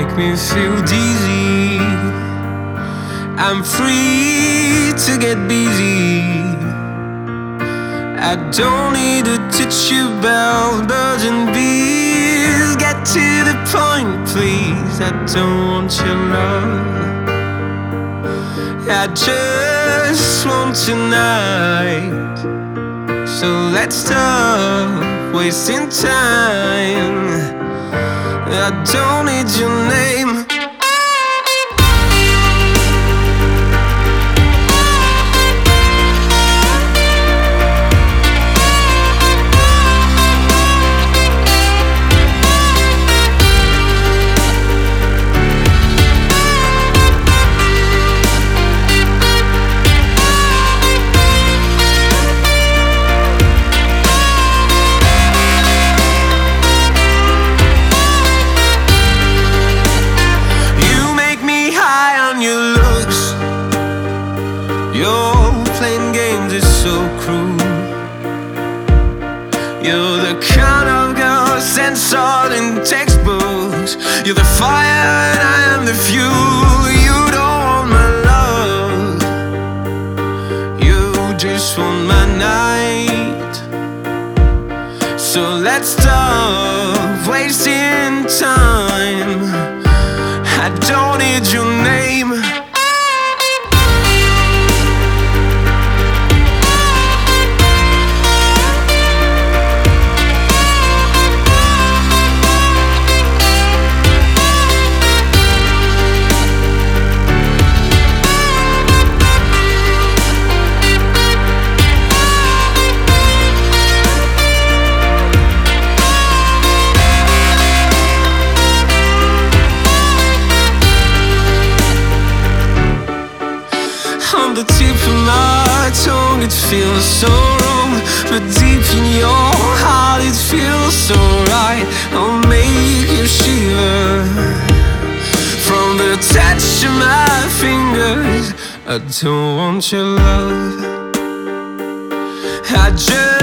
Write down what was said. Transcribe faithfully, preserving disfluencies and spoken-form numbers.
make me feel dizzy. I'm free to get busy. I don't need to teach you about birds and bees. Get to the point, please. I don't want your love. I just want tonight. So let's stop wasting time. I don't need your name. Your playing games is so cruel. You're the kind of girl sent all in textbooks. You're the fire and I am the fuel. You don't want my love, you just want my night. So let's stop wasting time. I don't need your name. On the tip of my tongue, it feels so wrong, but deep in your heart, it feels so right. I'll make you shiver from the touch of my fingers. I don't want your love, I just